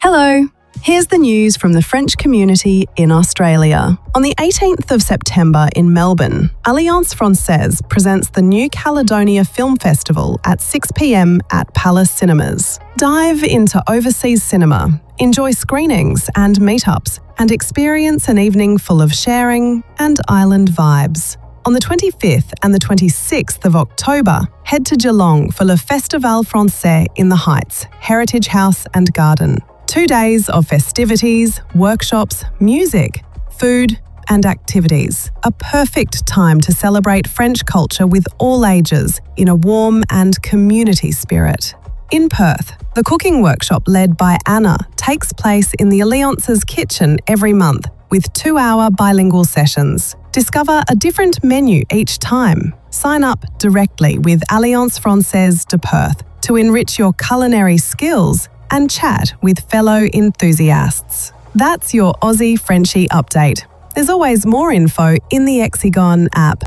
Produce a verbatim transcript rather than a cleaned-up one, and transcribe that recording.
Hello. Here's the news from the French community in Australia. On the eighteenth of September in Melbourne, Alliance Francaise presents the New Caledonia Film Festival at six p m at Palace Cinemas. Dive into overseas cinema, enjoy screenings and meetups, and experience an evening full of sharing and island vibes. On the twenty-fifth and the twenty-sixth of October, head to Geelong for Le Festival Français in the Heights, Heritage House and Garden. Two days of festivities, workshops, music, food and activities. A perfect time to celebrate French culture with all ages in a warm and community spirit. In Perth, the cooking workshop led by Anna takes place in the Alliance's kitchen every month with two-hour bilingual sessions. Discover a different menu each time. Sign up directly with Alliance Francaise de Perth to enrich your culinary skills and chat with fellow enthusiasts. That's your Aussie Frenchie update. There's always more info in the Exigon app.